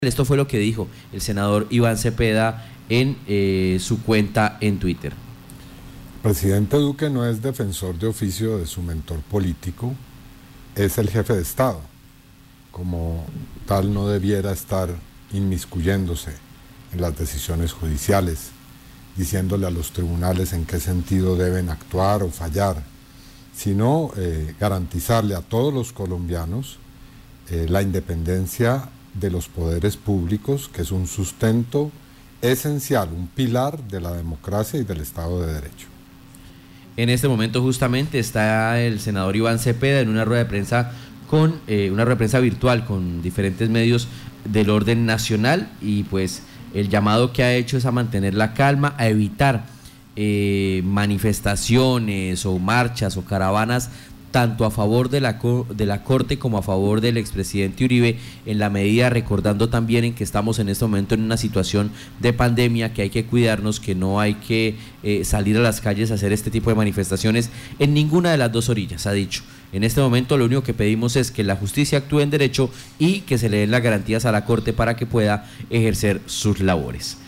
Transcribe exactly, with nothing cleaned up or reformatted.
Esto fue lo que dijo el senador Iván Cepeda en eh, su cuenta en Twitter. El presidente Duque no es defensor de oficio de su mentor político, es el jefe de Estado. Como tal no debiera estar inmiscuyéndose en las decisiones judiciales, diciéndole a los tribunales en qué sentido deben actuar o fallar, sino eh, garantizarle a todos los colombianos eh, la independencia de los poderes públicos, que es un sustento esencial, un pilar de la democracia y del Estado de Derecho. En este momento justamente está el senador Iván Cepeda en una rueda de prensa con eh, una rueda de prensa virtual con diferentes medios del orden nacional, y pues el llamado que ha hecho es a mantener la calma, a evitar eh, manifestaciones o marchas o caravanas tanto a favor de la, de la Corte como a favor del expresidente Uribe, en la medida, recordando también en que estamos en este momento en una situación de pandemia, que hay que cuidarnos, que no hay que eh, salir a las calles a hacer este tipo de manifestaciones en ninguna de las dos orillas, ha dicho. En este momento lo único que pedimos es que la justicia actúe en derecho y que se le den las garantías a la Corte para que pueda ejercer sus labores.